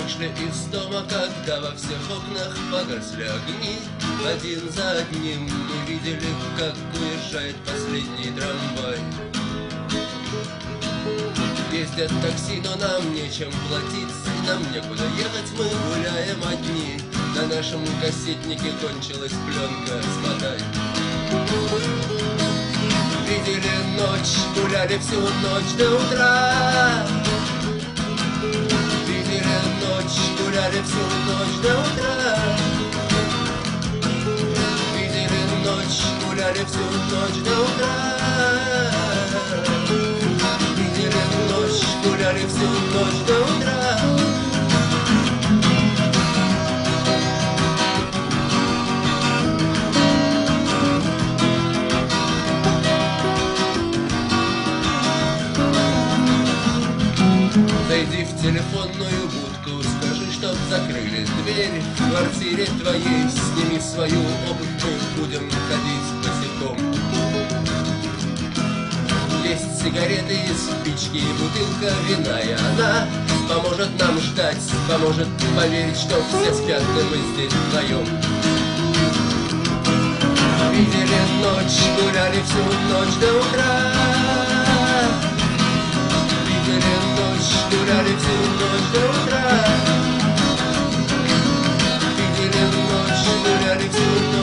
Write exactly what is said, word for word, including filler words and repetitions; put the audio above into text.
Вышли из дома, когда во всех окнах погасли огни. Один за одним мы видели, как уезжает последний трамвай. Ездят такси, но нам нечем платить, и нам некуда ехать, мы гуляем одни. На нашем кассетнике кончилась пленка, смотай. Видели ночь, гуляли всю ночь до утра. Видели ночь, гуляли всю ночь до утра. Видели ночь, гуляли всю ночь до утра. Видели ночь, гуляли всю ночь до утра. Зайди в телефонную будку, скажи, чтоб закрыли дверь в квартире твоей. Сними свою обувь, мы будем ходить босиком. Есть сигареты, спички и бутылка вина, и она поможет нам ждать, поможет поверить, что все спят, и мы здесь вдвоем. Видели ночь, гуляли всю ночь до утра. Видели ночь, гуляли всю ночь до утра. Видели ночь, гуляли всю ночь.